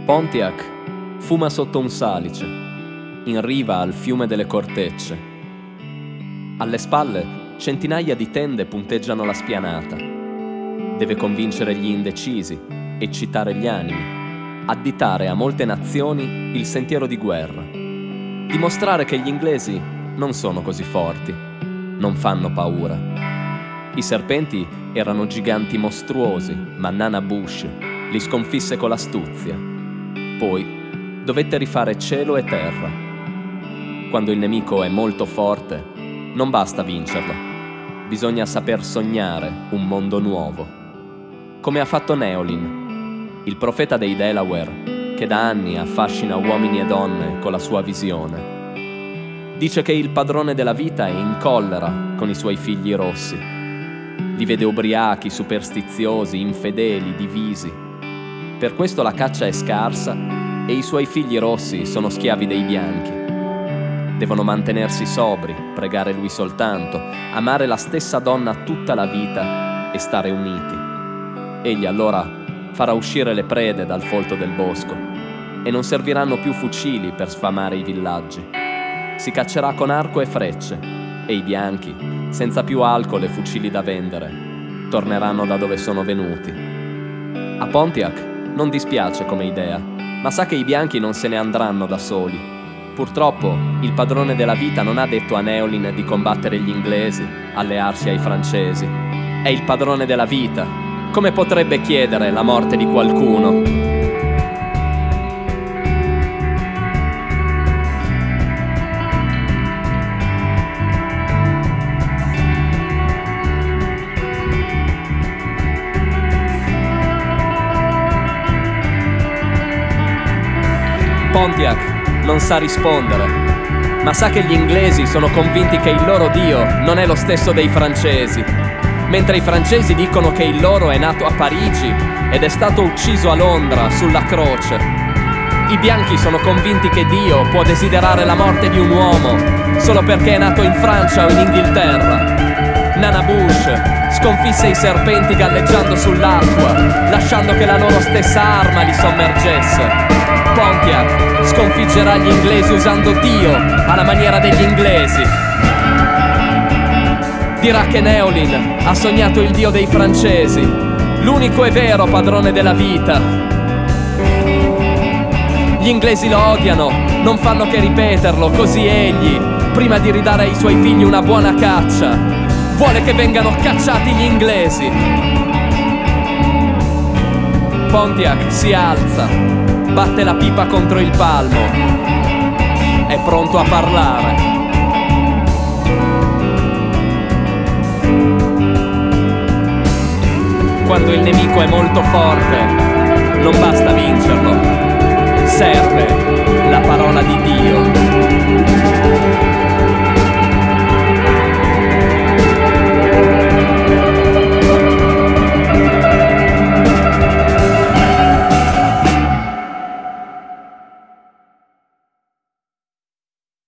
Pontiac fuma sotto un salice, in riva al fiume delle cortecce. Alle spalle centinaia di tende punteggiano la spianata. Deve convincere gli indecisi, eccitare gli animi, additare a molte nazioni il sentiero di guerra, dimostrare che gli inglesi non sono così forti, non fanno paura. I serpenti erano giganti mostruosi, ma Nana Bush li sconfisse con l'astuzia. Poi dovette rifare cielo e terra. Quando il nemico è molto forte, non basta vincerlo. Bisogna saper sognare un mondo nuovo. Come ha fatto Neolin, il profeta dei Delaware, che da anni affascina uomini e donne con la sua visione. Dice che il padrone della vita è in collera con i suoi figli rossi. Li vede ubriachi, superstiziosi, infedeli, divisi. Per questo la caccia è scarsa e i suoi figli rossi sono schiavi dei bianchi. Devono mantenersi sobri, pregare lui soltanto, amare la stessa donna tutta la vita e stare uniti. Egli allora farà uscire le prede dal folto del bosco e non serviranno più fucili per sfamare i villaggi. Si caccerà con arco e frecce e i bianchi, senza più alcol e fucili da vendere, torneranno da dove sono venuti. A Pontiac non dispiace come idea, ma sa che i bianchi non se ne andranno da soli. Purtroppo il padrone della vita non ha detto a Neolin di combattere gli inglesi, allearsi ai francesi. È il padrone della vita. Come potrebbe chiedere la morte di qualcuno? Pontiac non sa rispondere, ma sa che gli inglesi sono convinti che il loro Dio non è lo stesso dei francesi, mentre i francesi dicono che il loro è nato a Parigi ed è stato ucciso a Londra sulla croce. I bianchi sono convinti che Dio può desiderare la morte di un uomo solo perché è nato in Francia o in Inghilterra. Nana Bush sconfisse i serpenti galleggiando sull'acqua, lasciando che la loro stessa arma li sommergesse. Pontiac sconfiggerà gli inglesi usando Dio alla maniera degli inglesi. Dirà che Neolin ha sognato il Dio dei francesi, l'unico e vero padrone della vita. Gli inglesi lo odiano, non fanno che ripeterlo, così egli, prima di ridare ai suoi figli una buona caccia, vuole che vengano cacciati gli inglesi. Pontiac si alza, batte la pipa contro il palmo, è pronto a parlare. Quando il nemico è molto forte, non basta vincerlo, serve la parola di Dio.